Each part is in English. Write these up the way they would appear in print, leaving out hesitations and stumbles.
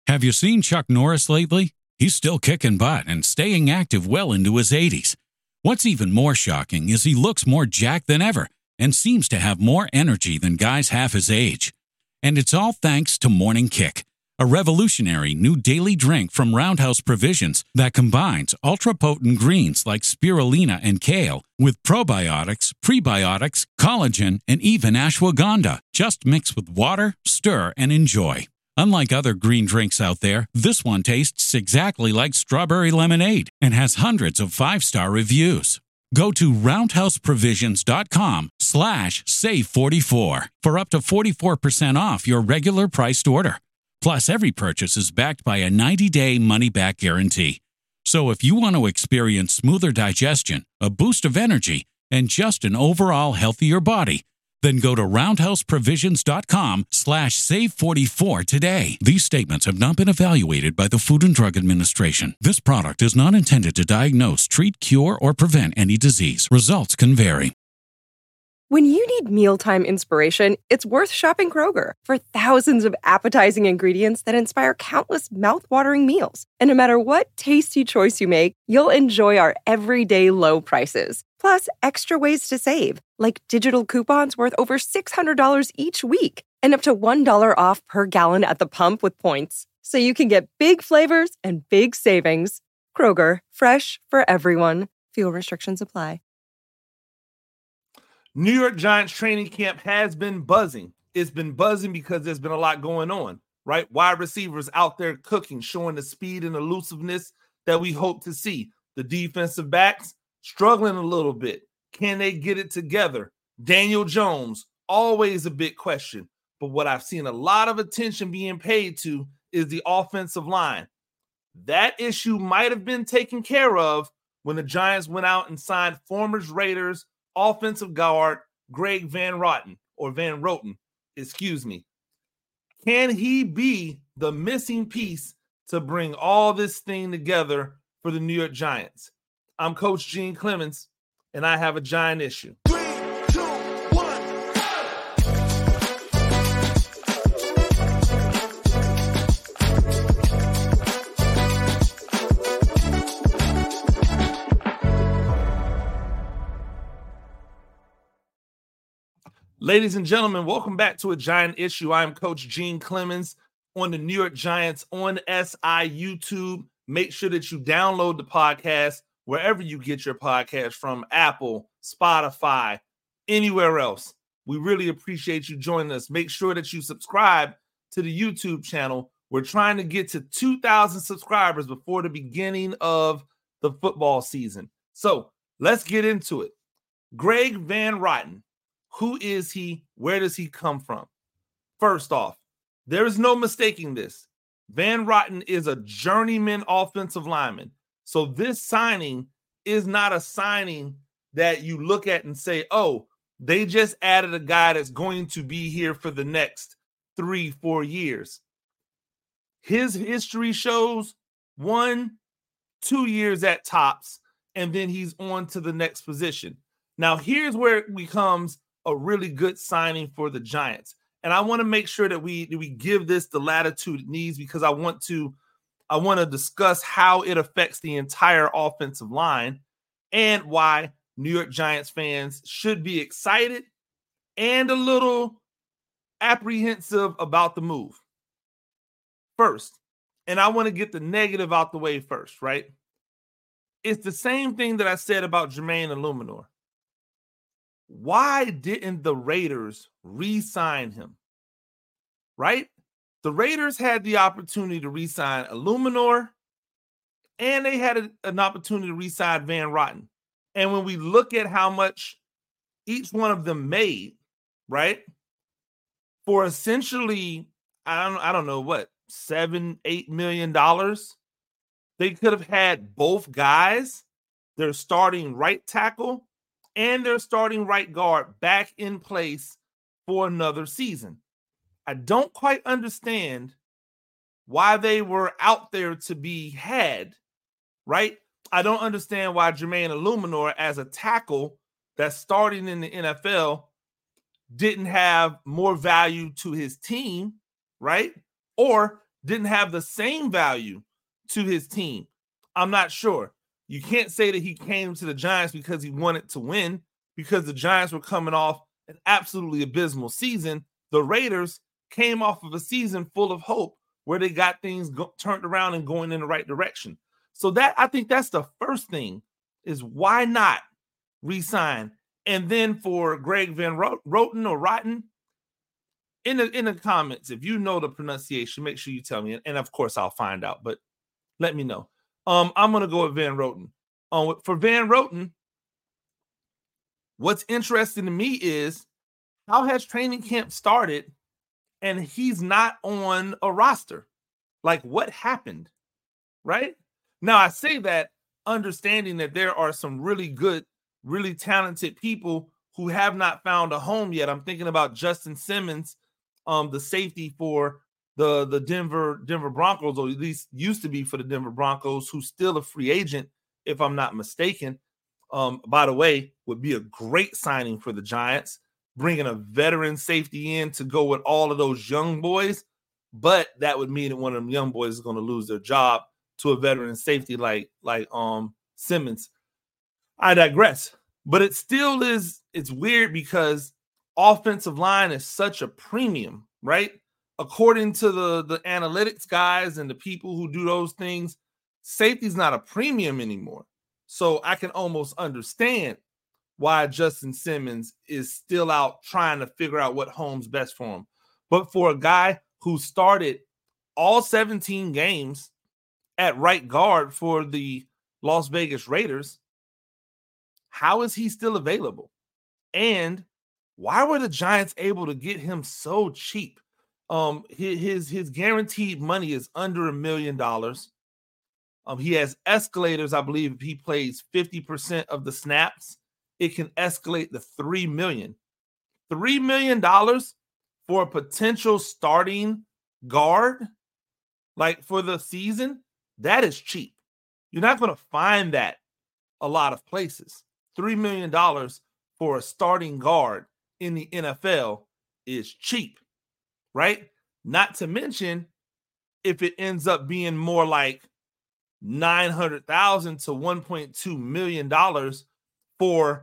Have you seen Chuck Norris lately? He's still kicking butt and staying active well into his 80s. What's even more shocking is he looks more jacked than ever and seems to have more energy than guys half his age. And it's all thanks to Morning Kick, a revolutionary new daily drink from Roundhouse Provisions that combines ultra-potent greens like spirulina and kale with probiotics, prebiotics, collagen, and even ashwagandha. Just mix with water, stir, and enjoy. Unlike other green drinks out there, this one tastes exactly like strawberry lemonade and has hundreds of 5-star reviews. Go to roundhouseprovisions.com/save44 for up to 44% off your regular priced order. Plus, every purchase is backed by a 90-day money-back guarantee. So if you want to experience smoother digestion, a boost of energy, and just an overall healthier body, then go to roundhouseprovisions.com/save44 today. These statements have not been evaluated by the Food and Drug Administration. This product is not intended to diagnose, treat, cure, or prevent any disease. Results can vary. When you need mealtime inspiration, it's worth shopping Kroger for thousands of appetizing ingredients that inspire countless mouth-watering meals. And no matter what tasty choice you make, you'll enjoy our everyday low prices. Plus, extra ways to save, like digital coupons worth over $600 each week and up to $1 off per gallon at the pump with points. So you can get big flavors and big savings. Kroger, fresh for everyone. Fuel restrictions apply. New York Giants training camp has been buzzing. It's been buzzing because there's been a lot going on, right? Wide receivers out there cooking, showing the speed and elusiveness that we hope to see. The defensive backs struggling a little bit. Can they get it together? Daniel Jones, always a big question. But what I've seen a lot of attention being paid to is the offensive line. That issue might have been taken care of when the Giants went out and signed former Raiders offensive guard Greg Van Roten. Can he be the missing piece to bring all this thing together for the New York Giants? I'm Coach Gene Clemens, and I have a Giant issue. 3, 2, 1, Ladies and gentlemen, welcome back to a Giant issue. I'm Coach Gene Clemens on the New York Giants on SI YouTube. Make sure that you download the podcast wherever you get your podcast from, Apple, Spotify, anywhere else. We really appreciate you joining us. Make sure that you subscribe to the YouTube channel. We're trying to get to 2,000 subscribers before the beginning of the football season. So let's get into it. Greg Van Roten. Who is he? Where does he come from? First off, there is no mistaking this. Van Roten is a journeyman offensive lineman. So this signing is not a signing that you look at and say, oh, they just added a guy that's going to be here for the next 3-4 years. His history shows 1-2 years at tops, and then he's on to the next position. Now, here's where it becomes a really good signing for the Giants. And I want to make sure that we give this the latitude it needs, because I want to discuss how it affects the entire offensive line and why New York Giants fans should be excited and a little apprehensive about the move. First, and I want to get the negative out the way first, right? It's the same thing that I said about Jermaine Illuminor. Why didn't the Raiders re-sign him? Right? The Raiders had the opportunity to re-sign Illuminor, and they had an opportunity to re-sign Van Roten. And when we look at how much each one of them made, right, for essentially, I don't know what, $7-8 million, they could have had both guys, their starting right tackle and their starting right guard, back in place for another season. I don't quite understand why they were out there to be had, right? I don't understand why Jermaine Illuminor, as a tackle that's starting in the NFL, didn't have more value to his team, right? Or didn't have the same value to his team. I'm not sure. You can't say that he came to the Giants because he wanted to win, because the Giants were coming off an absolutely abysmal season. The Raiders came off of a season full of hope where they got things turned around and going in the right direction. So that, I think that's the first thing, is why not re-sign? And then for Greg Van Roten or Rotten, in the comments, if you know the pronunciation, make sure you tell me. And of course, I'll find out, but let me know. I'm going to go with Van Roten. For Van Roten, what's interesting to me is, how has training camp started and he's not on a roster? Like, what happened? Right? Now, I say that understanding that there are some really good, really talented people who have not found a home yet. I'm thinking about Justin Simmons, the safety for the Denver Broncos, or at least used to be for the Denver Broncos, who's still a free agent, if I'm not mistaken. By the way, would be a great signing for the Giants, bringing a veteran safety in to go with all of those young boys. But that would mean that one of them young boys is going to lose their job to a veteran safety like Simmons. I digress. But it still is, it's weird because offensive line is such a premium, right? According to the analytics guys and the people who do those things, safety's not a premium anymore. So I can almost understand why Justin Simmons is still out trying to figure out what home's best for him. But for a guy who started all 17 games at right guard for the Las Vegas Raiders, how is he still available? And why were the Giants able to get him so cheap? His guaranteed money is under $1 million. He has escalators. I believe if he plays 50% of the snaps, it can escalate to $3 million. $3 million for a potential starting guard, like for the season, that is cheap. You're not going to find that a lot of places. $3 million for a starting guard in the NFL is cheap, right? Not to mention, if it ends up being more like $900,000 to $1.2 million for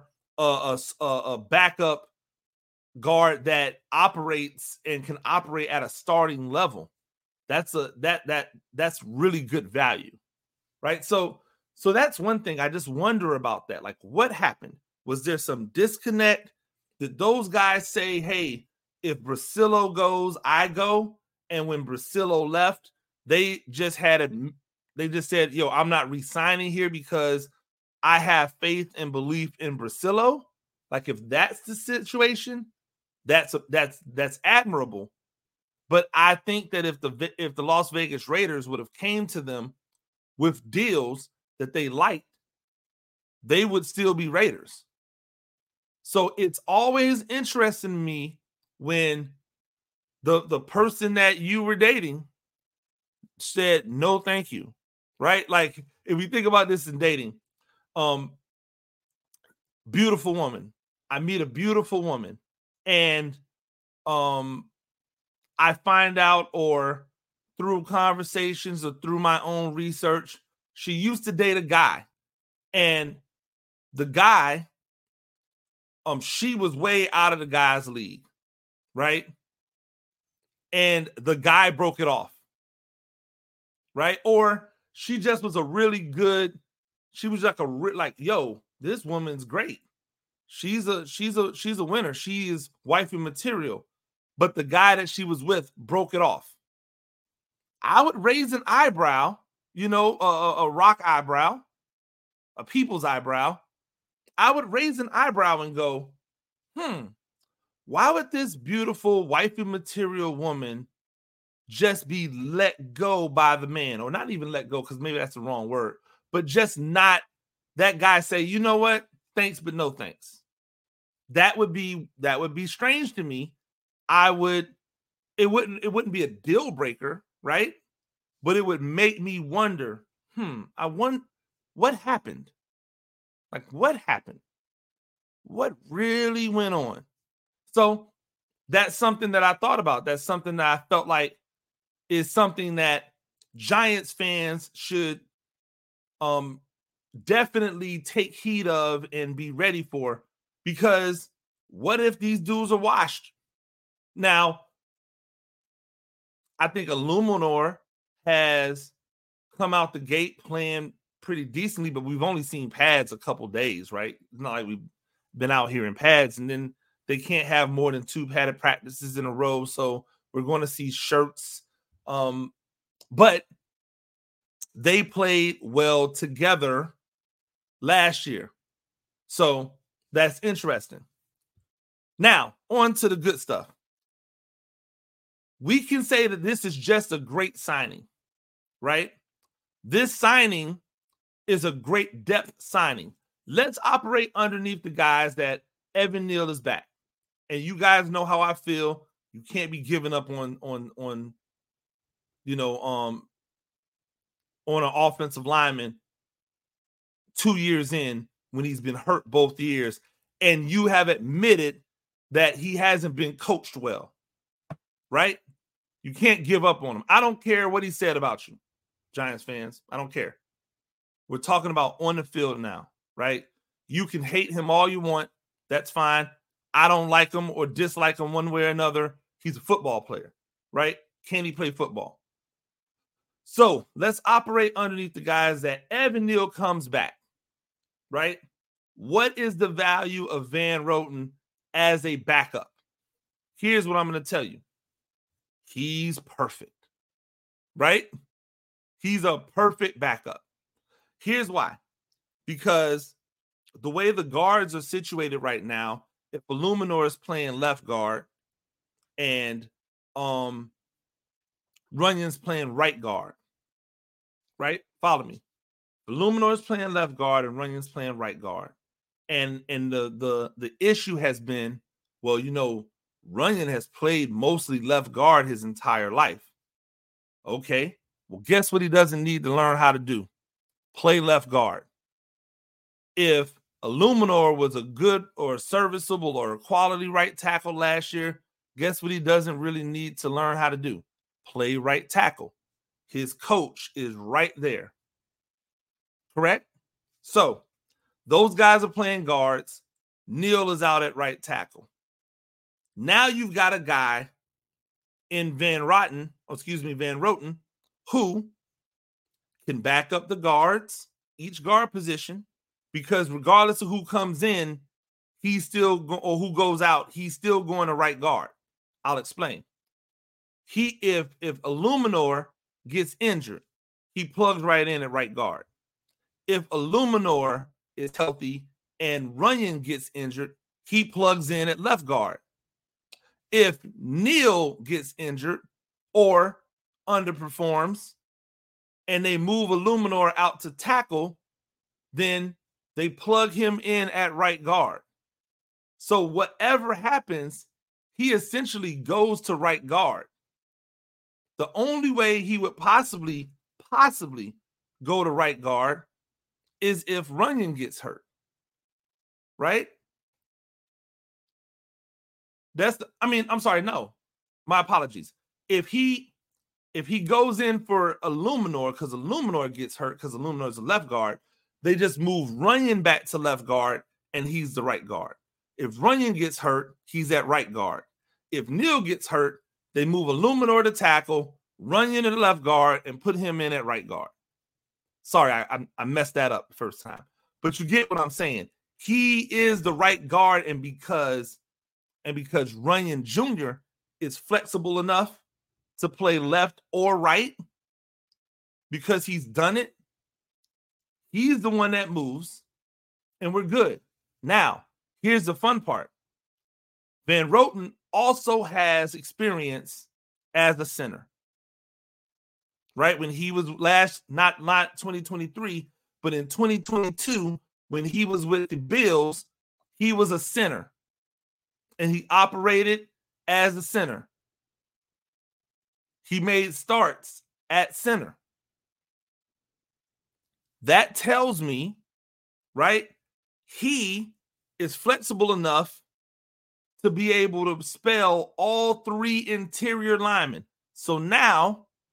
a backup guard that operates and can operate at a starting level, that's really good value, right? So that's one thing. I just wonder about that. Like, what happened? Was there some disconnect? Did those guys say, hey, if Brasillo goes, I go? And when Brasillo left, they just said, yo, I'm not re-signing here because I have faith and belief in Brasillo. Like, if that's the situation, that's admirable. But I think that if the Las Vegas Raiders would have came to them with deals that they liked, they would still be Raiders. So it's always interesting to me when the person that you were dating said no thank you, right? Like, if you think about this in dating, beautiful woman. I meet a beautiful woman and I find out, or through conversations or through my own research, she used to date a guy, and the guy, she was way out of the guy's league, right? And the guy broke it off, right? Or she just was she was like, yo, this woman's great. She's a winner. She is wifey material. But the guy that she was with broke it off. I would raise an eyebrow, a rock eyebrow, a people's eyebrow. I would raise an eyebrow and go, why would this beautiful wifey material woman just be let go by the man? Or not even let go, because maybe that's the wrong word, but just not that guy say, you know what? Thanks, but no thanks. That would be strange to me. It wouldn't be a deal breaker, right? But it would make me wonder, what happened? Like, what happened? What really went on? So that's something that I thought about. That's something that I felt like is something that Giants fans should definitely take heed of and be ready for, because what if these dudes are washed? Now, I think Illuminor has come out the gate playing pretty decently, but we've only seen pads a couple days, right? It's not like we've been out here in pads, and then they can't have more than 2 padded practices in a row, so we're going to see shirts. But they played well together last year, so that's interesting. Now, on to the good stuff. We can say that this is just a great signing, right? This signing is a great depth signing. Let's operate underneath the guys that Evan Neal is back. And you guys know how I feel. You can't be giving up on an offensive lineman 2 years in when he's been hurt both years, and you have admitted that he hasn't been coached well, right? You can't give up on him. I don't care what he said about you, Giants fans. I don't care. We're talking about on the field now, right? You can hate him all you want. That's fine. I don't like him or dislike him one way or another. He's a football player, right? Can he play football? So let's operate underneath the guys that Evan Neal comes back, right? What is the value of Van Roten as a backup? Here's what I'm going to tell you. He's perfect, right? He's a perfect backup. Here's why. Because the way the guards are situated right now, if Illuminor is playing left guard and Runyon's playing right guard, right? Follow me. Illuminor is playing left guard and Runyon's playing right guard. And the issue has been, well, Runyon has played mostly left guard his entire life. Okay. Well, guess what he doesn't need to learn how to do? Play left guard. If Illuminor was a good or serviceable or a quality right tackle last year, guess what he doesn't really need to learn how to do? Play right tackle. His coach is right there. Correct? So those guys are playing guards. Neal is out at right tackle. Now you've got a guy in Van Roten, who can back up the guards, each guard position, because regardless of who comes in, or who goes out, he's still going to right guard. I'll explain. If Illuminor gets injured, he plugs right in at right guard. If Illuminor is healthy and Runyon gets injured, he plugs in at left guard. If Neal gets injured or underperforms and they move Illuminor out to tackle, then they plug him in at right guard. So whatever happens, he essentially goes to right guard. The only way he would possibly go to right guard is if Runyon gets hurt, right? My apologies. If he goes in for Illuminor because Illuminor gets hurt because Illuminor is a left guard, they just move Runyon back to left guard and he's the right guard. If Runyon gets hurt, he's at right guard. If Neal gets hurt, they move Illuminor to tackle, Runyon to the left guard, and put him in at right guard. Sorry, I messed that up the first time. But you get what I'm saying. He is the right guard, and because Runyon Jr. is flexible enough to play left or right, because he's done it, he's the one that moves, and we're good. Now, here's the fun part. Van Roten also has experience as a center, right? When he was not 2023, but in 2022, when he was with the Bills, he was a center, and he operated as a center. He made starts at center. That tells me, right, he is flexible enough to be able to spell all three interior linemen. So now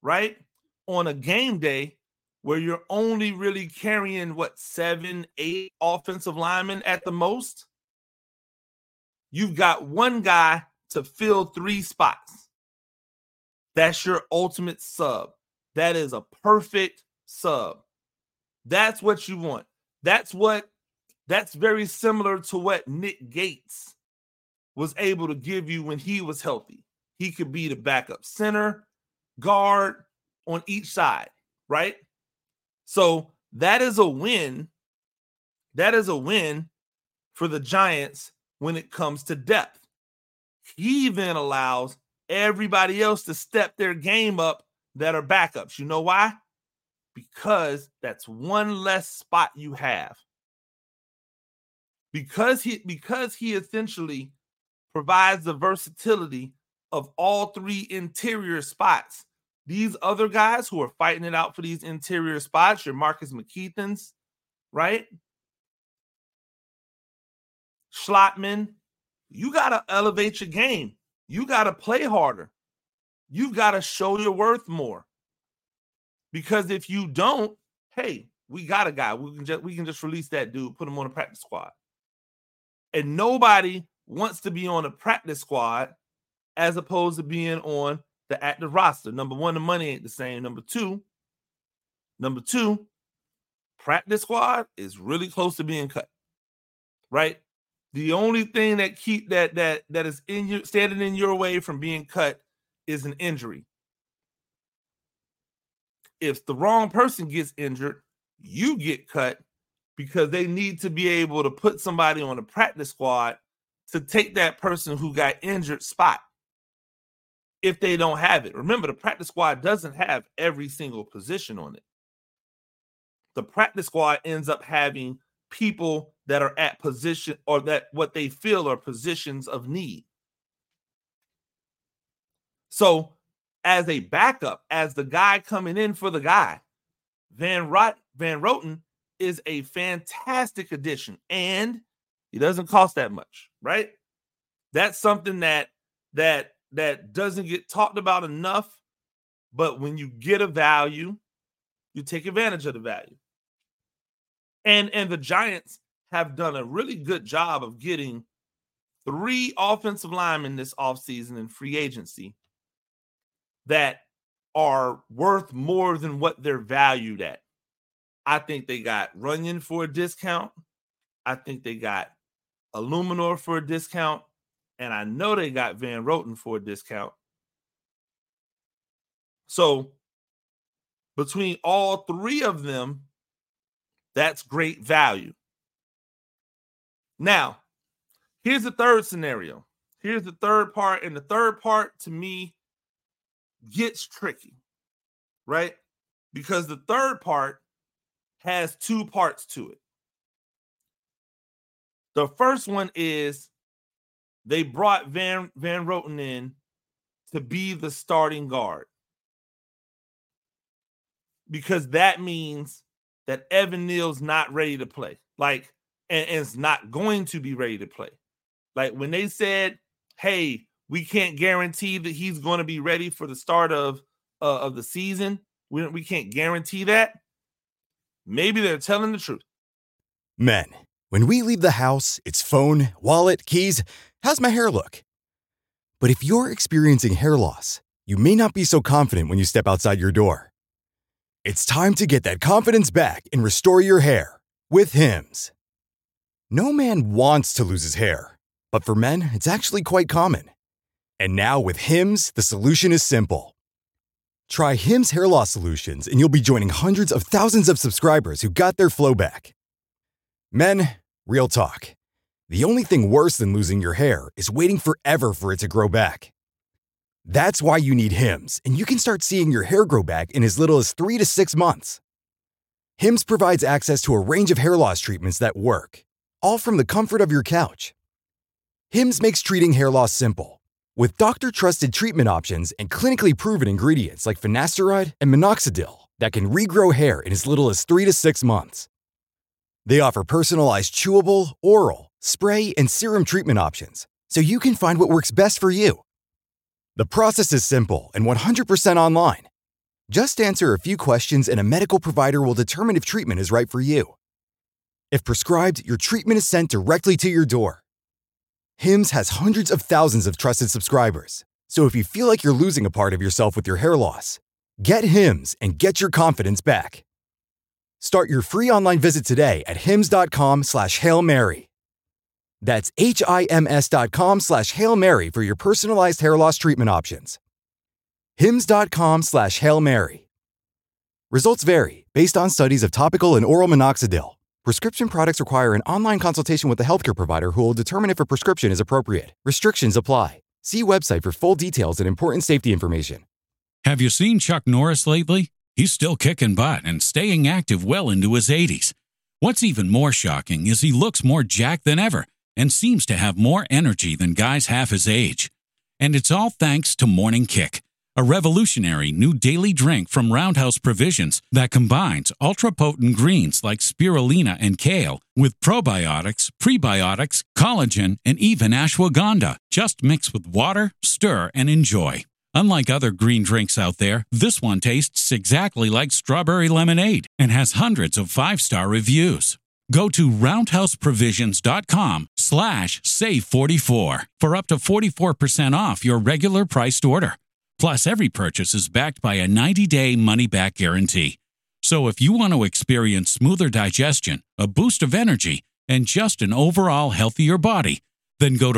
right? On a game day where you're only really carrying, 7, 8 offensive linemen at the most, you've got one guy to fill 3 spots. That's your ultimate sub. That is a perfect sub. That's what you want. That's very similar to what Nick Gates was able to give you when he was healthy. He could be the backup center, guard on each side, right? So that is a win. That is a win for the Giants when it comes to depth. He then allows everybody else to step their game up that are backups. You know why? Because that's one less spot you have. Because he essentially provides the versatility of all 3 interior spots. These other guys who are fighting it out for these interior spots, your Marcus McKeithans, right? Schlottman, you got to elevate your game. You got to play harder. You got to show your worth more. Because if you don't, hey, we got a guy. We can just release that dude, put him on a practice squad. And nobody wants to be on a practice squad as opposed to being on the active roster. Number one, the money ain't the same. Number two, practice squad is really close to being cut, right? The only thing that that is standing in your way from being cut is an injury. If the wrong person gets injured, you get cut because they need to be able to put somebody on a practice squad to take that person who got injured spot if they don't have it. Remember, the practice squad doesn't have every single position on it. The practice squad ends up having people that are at position or that what they feel are positions of need. So as a backup, as the guy coming in for the guy, Van Roten is a fantastic addition, and he doesn't cost that much, right? That's something that doesn't get talked about enough, but when you get a value, you take advantage of the value. And the Giants have done a really good job of getting 3 offensive linemen this offseason in free agency that are worth more than what they're valued at. I think they got Runyon for a discount. I think they got Illuminor for a discount. And I know they got Van Roten for a discount. So between all 3 of them, that's great value. Now, here's the third scenario. Here's the third part. And the third part, to me, gets tricky, right? Because the third part has 2 parts to it. The first one is they brought Van Roten in to be the starting guard. Because that means that Evan Neal's not ready to play. And it's not going to be ready to play. Like when they said, hey, we can't guarantee that he's going to be ready for the start of the season. We can't guarantee that. Maybe they're telling the truth. Men, when we leave the house, it's phone, wallet, keys. How's my hair look? But if you're experiencing hair loss, you may not be so confident when you step outside your door. It's time to get that confidence back and restore your hair with Hims. No man wants to lose his hair, but for men, it's actually quite common. And now with Hims, the solution is simple. Try Hims hair loss solutions and you'll be joining hundreds of thousands of subscribers who got their flow back. Men, real talk. The only thing worse than losing your hair is waiting forever for it to grow back. That's why you need Hims, and you can start seeing your hair grow back in as little as 3 to 6 months. Hims provides access to a range of hair loss treatments that work, all from the comfort of your couch. Hims makes treating hair loss simple, with doctor-trusted treatment options and clinically proven ingredients like finasteride and minoxidil that can regrow hair in as little as 3 to 6 months. They offer personalized chewable, oral, spray, and serum treatment options, so you can find what works best for you. The process is simple and 100% online. Just answer a few questions and a medical provider will determine if treatment is right for you. If prescribed, your treatment is sent directly to your door. Hims has hundreds of thousands of trusted subscribers. So if you feel like you're losing a part of yourself with your hair loss, get Hims and get your confidence back. Start your free online visit today at hims.com/Hail Mary. That's HIMS.com/Hail Mary for your personalized hair loss treatment options. hims.com/Hail Mary. Results vary based on studies of topical and oral minoxidil. Prescription products require an online consultation with a healthcare provider who will determine if a prescription is appropriate. Restrictions apply. See website for full details and important safety information. Have you seen Chuck Norris lately? He's still kicking butt and staying active well into his 80s. What's even more shocking is he looks more jacked than ever and seems to have more energy than guys half his age. And it's all thanks to Morning Kick, a revolutionary new daily drink from Roundhouse Provisions that combines ultra-potent greens like spirulina and kale with probiotics, prebiotics, collagen, and even ashwagandha. Just mix with water, stir, and enjoy. Unlike other green drinks out there, this one tastes exactly like strawberry lemonade and has hundreds of 5-star reviews. Go to roundhouseprovisions.com/save44 for up to 44% off your regular priced order. Plus, every purchase is backed by a 90-day money-back guarantee. So if you want to experience smoother digestion, a boost of energy, and just an overall healthier body, then go to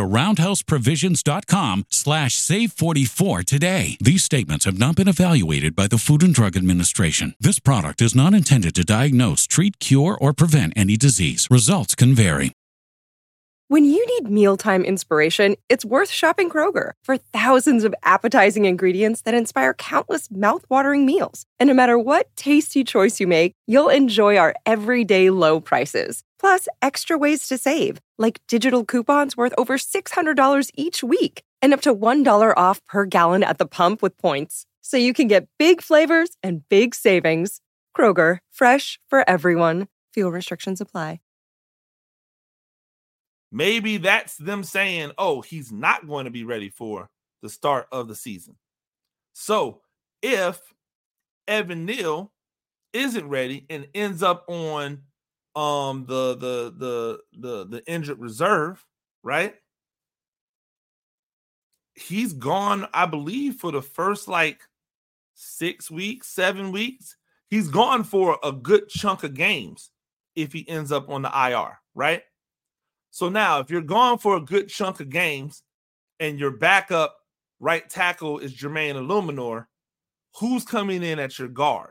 roundhouseprovisions.com/save44 today. These statements have not been evaluated by the Food and Drug Administration. This product is not intended to diagnose, treat, cure, or prevent any disease. Results can vary. When you need mealtime inspiration, it's worth shopping Kroger for thousands of appetizing ingredients that inspire countless mouth-watering meals. And no matter what tasty choice you make, you'll enjoy our everyday low prices. Plus, extra ways to save, like digital coupons worth over $600 each week and up to $1 off per gallon at the pump with points. So you can get big flavors and big savings. Kroger, fresh for everyone. Fuel restrictions apply. Maybe that's them saying, oh, he's not going to be ready for the start of the season. So if Evan Neal isn't ready and ends up on the injured reserve, right? He's gone, I believe, for the first 6 weeks, 7 weeks. He's gone for a good chunk of games if he ends up on the IR, right? So now, if you're gone for a good chunk of games and your backup right tackle is Jermaine Illuminor, who's coming in at your guard?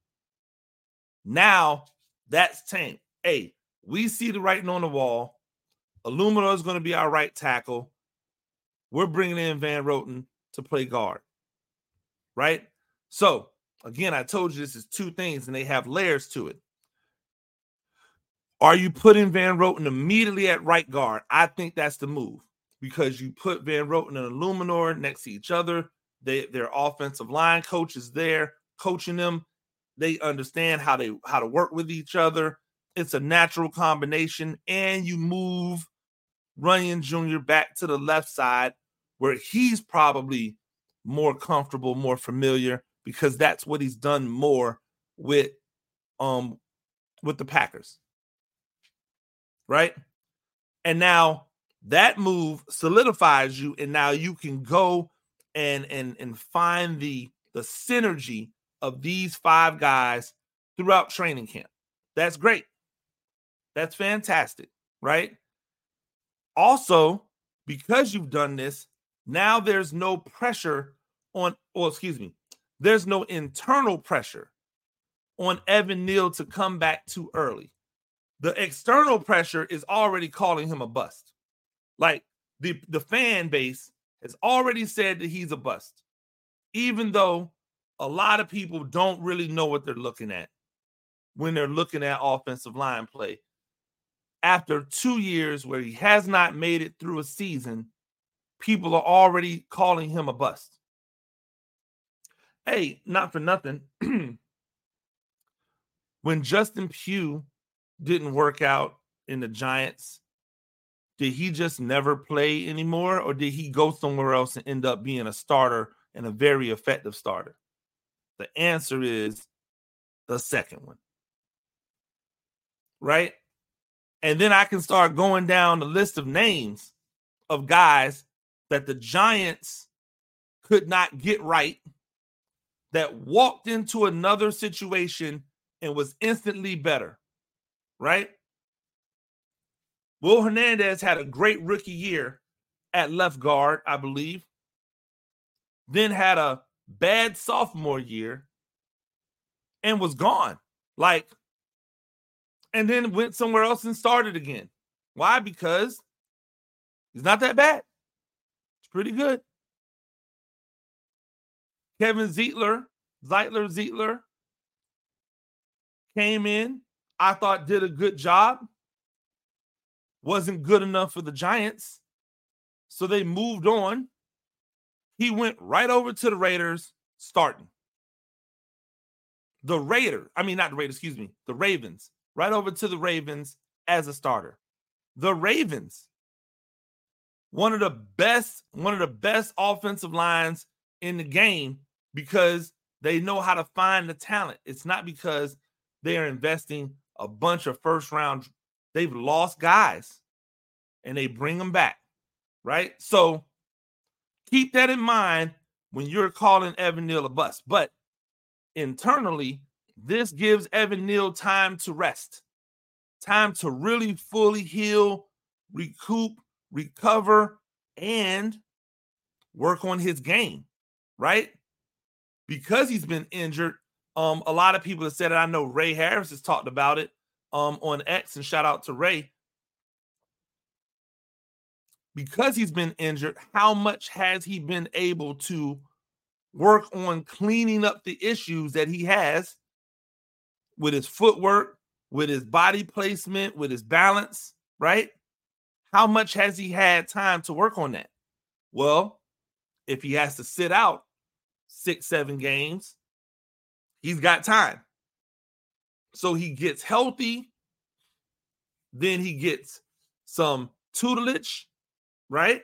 Now, that's tamed. Hey, we see the writing on the wall. Illuminor is going to be our right tackle. We're bringing in Van Roten to play guard, right? So, again, I told you this is two things, and they have layers to it. Are you putting Van Roten immediately at right guard? I think that's the move because you put Van Roten and Illuminor next to each other. Their offensive line coach is there coaching them. They understand how to work with each other. It's a natural combination, and you move Runyon Jr. back to the left side where he's probably more comfortable, more familiar because that's what he's done more with the Packers. Right? And now that move solidifies you, and now you can go and find the synergy of these five guys throughout training camp. That's great. That's fantastic, right? Also, because you've done this, now there's no pressure there's no internal pressure on Evan Neal to come back too early. The external pressure is already calling him a bust. Like the fan base has already said that he's a bust, even though a lot of people don't really know what they're looking at when they're looking at offensive line play. After 2 years where he has not made it through a season, people are already calling him a bust. Hey, not for nothing. When Justin Pugh didn't work out in the Giants, did he just never play anymore, or did he go somewhere else and end up being a starter and a very effective starter? The answer is the second one. Right? And then I can start going down the list of names of guys that the Giants could not get right, that walked into another situation and was instantly better. Right? Will Hernandez had a great rookie year at left guard, I believe. Then had a bad sophomore year and was gone. And then went somewhere else and started again. Why? Because he's not that bad. It's pretty good. Kevin Zeitler came in, I thought did a good job. Wasn't good enough for the Giants. So they moved on. He went right over to the Raiders starting. The Ravens. Right over to the Ravens as a starter. The Ravens, one of the best offensive lines in the game because they know how to find the talent. It's not because they are investing a bunch of first round. They've lost guys and they bring them back, right? So keep that in mind when you're calling Evan Neal a bust. But internally, this gives Evan Neal time to rest, time to really fully heal, recoup, recover, and work on his game, right? Because he's been injured, a lot of people have said it. I know Ray Harris has talked about it on X, and shout out to Ray. Because he's been injured, how much has he been able to work on cleaning up the issues that he has with his footwork, with his body placement, with his balance, right? How much has he had time to work on that? Well, if he has to sit out 6-7 games, he's got time. So he gets healthy, then he gets some tutelage, right?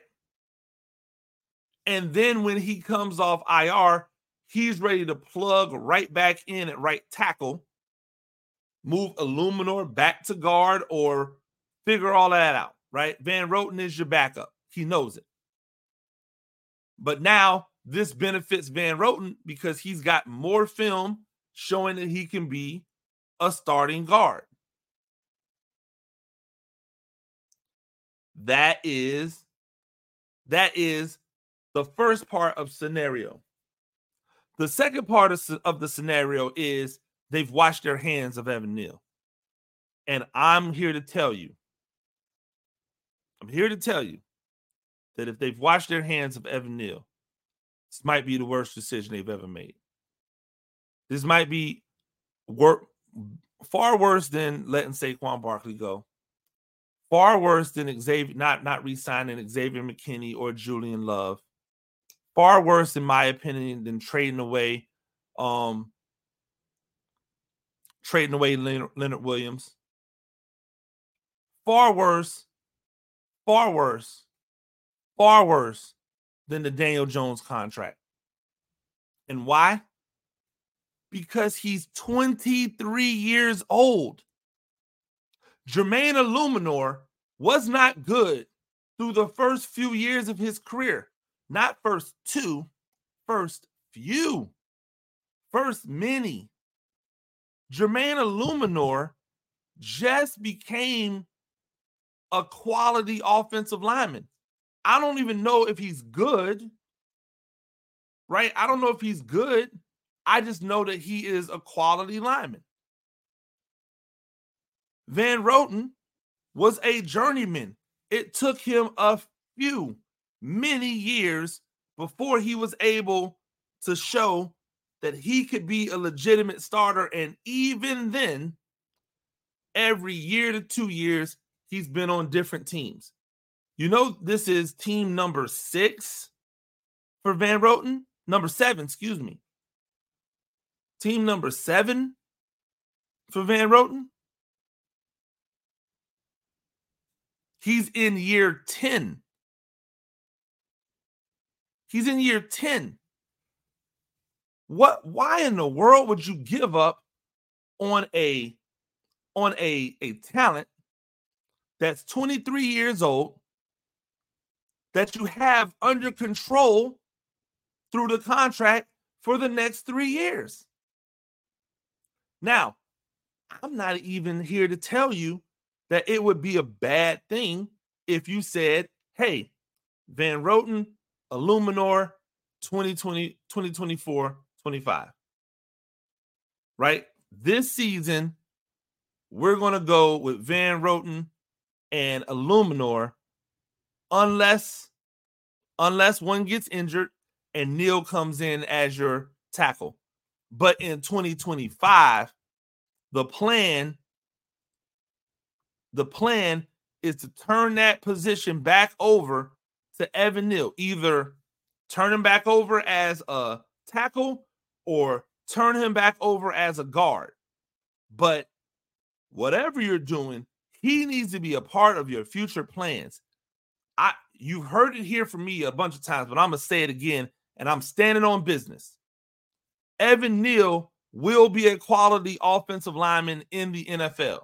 And then when he comes off IR, he's ready to plug right back in at right tackle, move Illuminor back to guard, or figure all that out, right? Van Roten is your backup. He knows it. But now this benefits Van Roten because he's got more film showing that he can be a starting guard. That is the first part of scenario. The second part of the scenario is they've washed their hands of Evan Neal. And I'm here to tell you that if they've washed their hands of Evan Neal, this might be the worst decision they've ever made. This might be far worse than letting Saquon Barkley go. Far worse than not re-signing Xavier McKinney or Julian Love. Far worse, in my opinion, than trading away Leonard Williams. Far worse than the Daniel Jones contract. And why? Because he's 23 years old. Jermaine Illuminor was not good through the first few years of his career. Not first two, first few, first many. Jermaine Illuminor just became a quality offensive lineman. I don't even know if he's good, right? I don't know if he's good. I just know that he is a quality lineman. Van Roten was a journeyman. It took him many years before he was able to show that he could be a legitimate starter. And even then, every year to 2 years, he's been on different teams. You know, this is team number 6 for Van Roten. Number 7, excuse me. Team number 7 for Van Roten. He's in year 10. He's in year 10. Why in the world would you give up on a talent that's 23 years old that you have under control through the contract for the next 3 years? Now, I'm not even here to tell you that it would be a bad thing if you said, hey, Van Roten, Illuminor, 2020, 2024, 25. Right? This season, we're going to go with Van Roten and Illuminor unless one gets injured and Neal comes in as your tackle. But in 2025, the plan is to turn that position back over to Evan Neal. Either turn him back over as a tackle or turn him back over as a guard. But whatever you're doing, he needs to be a part of your future plans. You've heard it here from me a bunch of times, but I'm going to say it again, and I'm standing on business. Evan Neal will be a quality offensive lineman in the NFL.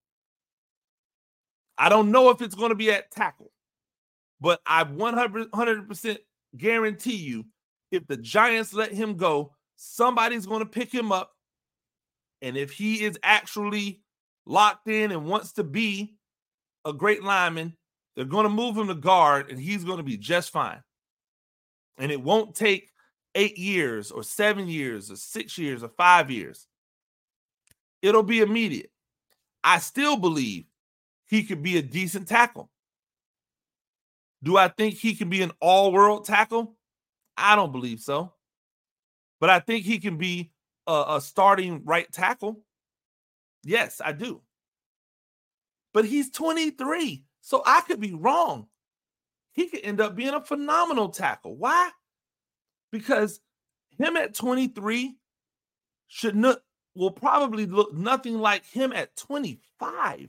I don't know if it's going to be at tackle, but I 100% guarantee you, if the Giants let him go, somebody's going to pick him up. And if he is actually locked in and wants to be a great lineman, they're going to move him to guard, and he's going to be just fine. And it won't take 8 years or 7 years or 6 years or 5 years. It'll be immediate. I still believe he could be a decent tackle. Do I think he can be an all-world tackle? I don't believe so. But I think he can be a starting right tackle. Yes, I do. But he's 23, so I could be wrong. He could end up being a phenomenal tackle. Why? Because him at 23 will probably look nothing like him at 25.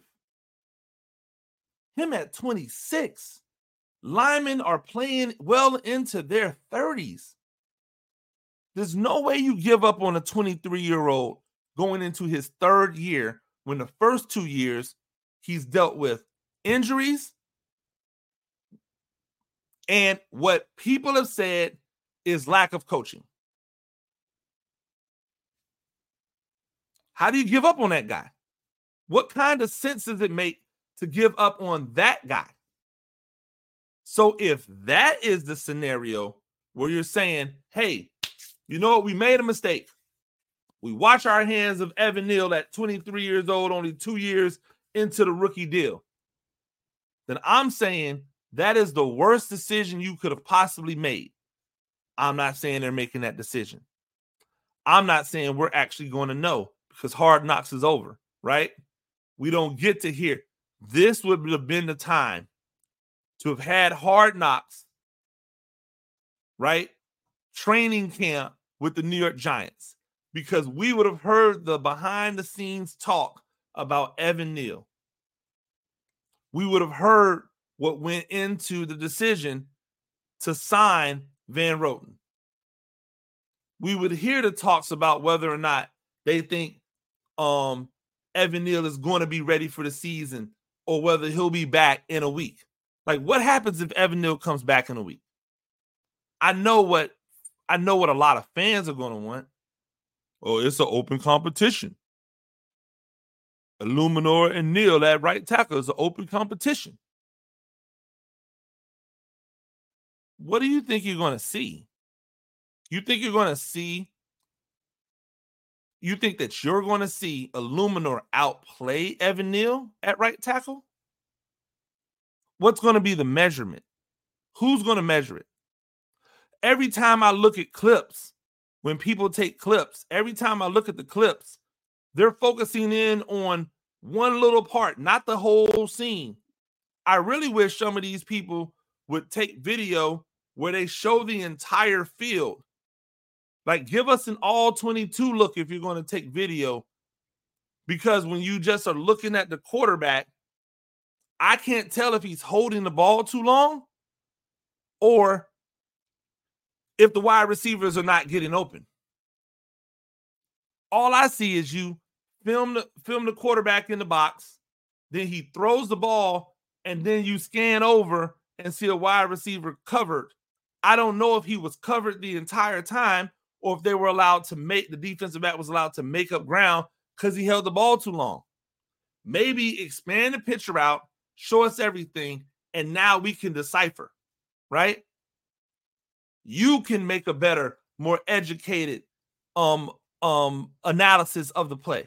Him at 26. Linemen are playing well into their 30s. There's no way you give up on a 23-year-old going into his third year when the first 2 years he's dealt with injuries. And what people have said is lack of coaching. How do you give up on that guy? What kind of sense does it make to give up on that guy? So if that is the scenario where you're saying, hey, you know what? We made a mistake. We wash our hands of Evan Neal at 23 years old, only 2 years into the rookie deal. Then I'm saying that is the worst decision you could have possibly made. I'm not saying they're making that decision. I'm not saying we're actually going to know because Hard Knocks is over, right? We don't get to hear. This would have been the time to have had Hard Knocks, right? Training camp with the New York Giants, because we would have heard the behind-the-scenes talk about Evan Neal. We would have heard what went into the decision to sign Van Roten. We would hear the talks about whether or not they think Evan Neal is going to be ready for the season or whether he'll be back in a week. Like, what happens if Evan Neal comes back in a week? I know what a lot of fans are going to want. Oh, it's an open competition. Illuminor and Neal, that right tackle, is an open competition. What do you think you're going to see? You think that you're going to see Illuminor outplay Evan Neal at right tackle? What's going to be the measurement? Who's going to measure it? Every time I look at clips, when people take clips, every time I look at the clips, they're focusing in on one little part, not the whole scene. I really wish some of these people would take video where they show the entire field. Like, give us an all 22 look if you're going to take video, because when you just are looking at the quarterback, I can't tell if he's holding the ball too long or if the wide receivers are not getting open. All I see is you film the quarterback in the box, then he throws the ball, and then you scan over and see a wide receiver covered. I don't know if he was covered the entire time or if they were allowed to the defensive back was allowed to make up ground because he held the ball too long. Maybe expand the picture out, show us everything, and now we can decipher, right? You can make a better, more educated analysis of the play.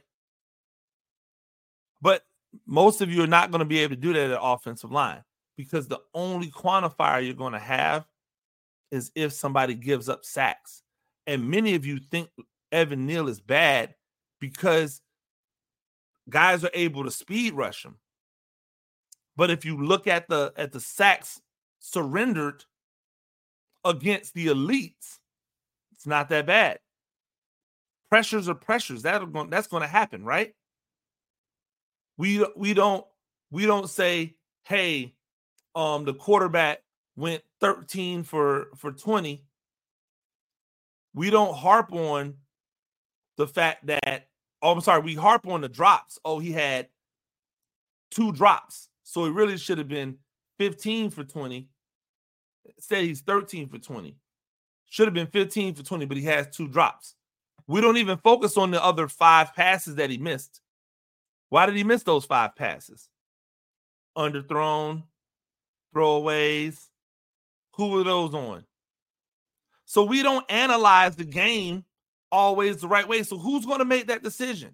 But most of you are not going to be able to do that at offensive line because the only quantifier you're going to have is if somebody gives up sacks. And many of you think Evan Neal is bad because guys are able to speed rush him. But if you look at the sacks surrendered against the elites, it's not that bad. Pressures are pressures. That's going to happen, right? We don't say, hey, the quarterback went 13 for 20. We don't harp on the fact that, we harp on the drops. Oh, he had 2 drops. So it really should have been 15 for 20. Instead, he's 13 for 20. Should have been 15 for 20, but he has 2 drops. We don't even focus on the other 5 passes that he missed. Why did he miss those 5 passes? Underthrown, throwaways. Who were those on? So we don't analyze the game always the right way. So who's going to make that decision?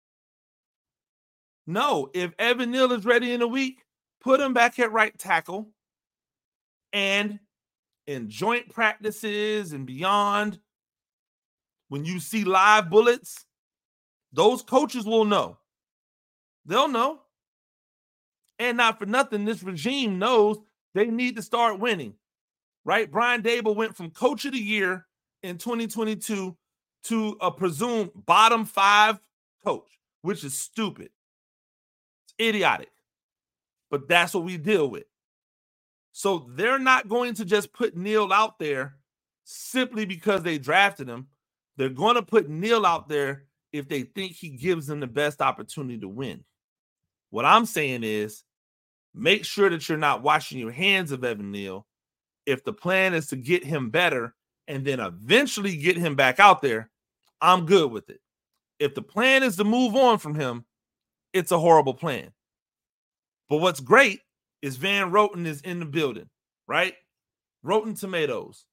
No, if Evan Neal is ready in a week, put him back at right tackle. And in joint practices and beyond, when you see live bullets, those coaches will know. They'll know. And not for nothing, this regime knows they need to start winning, right? Brian Daboll went from coach of the year in 2022 to a presumed bottom 5 coach, which is stupid. It's idiotic. But that's what we deal with. So they're not going to just put Neal out there simply because they drafted him. They're going to put Neal out there if they think he gives them the best opportunity to win. What I'm saying is make sure that you're not washing your hands of Evan Neal. If the plan is to get him better and then eventually get him back out there, I'm good with it. If the plan is to move on from him, it's a horrible plan. But what's great is Van Roten is in the building, right? Roten Tomatoes.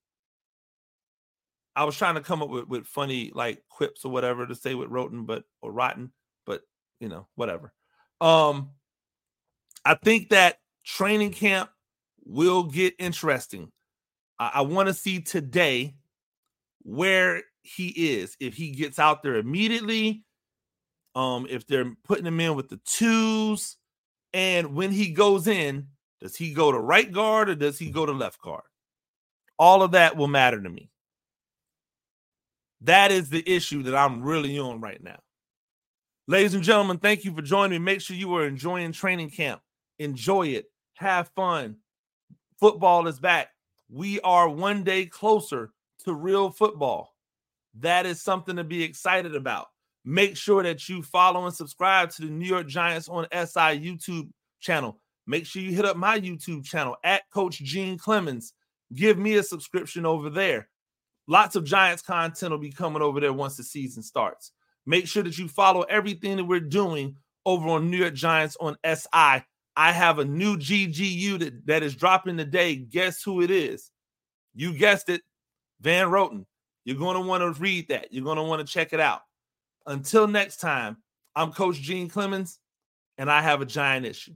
I was trying to come up with funny like quips or whatever to say with Roten, or Rotten, but whatever. I think that training camp will get interesting. I want to see today where he is. If he gets out there immediately, if they're putting him in with the 2s, and when he goes in, does he go to right guard or does he go to left guard? All of that will matter to me. That is the issue that I'm really on right now. Ladies and gentlemen, thank you for joining me. Make sure you are enjoying training camp. Enjoy it. Have fun. Football is back. We are one day closer to real football. That is something to be excited about. Make sure that you follow and subscribe to the New York Giants on SI YouTube channel. Make sure you hit up my YouTube channel at Coach Gene Clemens. Give me a subscription over there. Lots of Giants content will be coming over there once the season starts. Make sure that you follow everything that we're doing over on New York Giants on SI. I have a new GGU that is dropping today. Guess who it is? You guessed it, Van Roten. You're going to want to read that. You're going to want to check it out. Until next time, I'm Coach Gene Clemens, and I have a giant issue.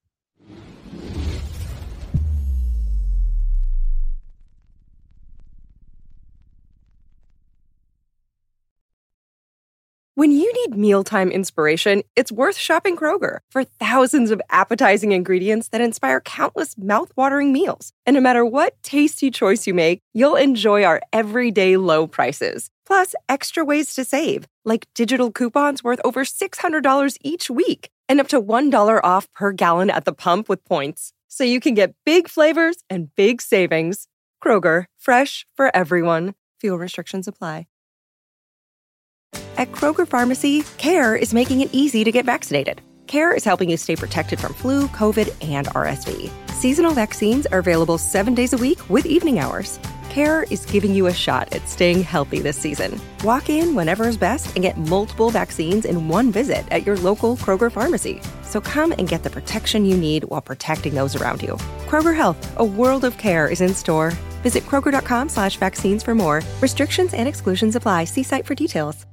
When you need mealtime inspiration, it's worth shopping Kroger for thousands of appetizing ingredients that inspire countless mouth-watering meals. And no matter what tasty choice you make, you'll enjoy our everyday low prices. Plus, extra ways to save, like digital coupons worth over $600 each week and up to $1 off per gallon at the pump with points. So you can get big flavors and big savings. Kroger, fresh for everyone. Fuel restrictions apply. At Kroger Pharmacy, CARE is making it easy to get vaccinated. CARE is helping you stay protected from flu, COVID, and RSV. Seasonal vaccines are available 7 days a week with evening hours. CARE is giving you a shot at staying healthy this season. Walk in whenever is best and get multiple vaccines in one visit at your local Kroger Pharmacy. So come and get the protection you need while protecting those around you. Kroger Health, a world of care is in store. Visit Kroger.com/vaccines for more. Restrictions and exclusions apply. See site for details.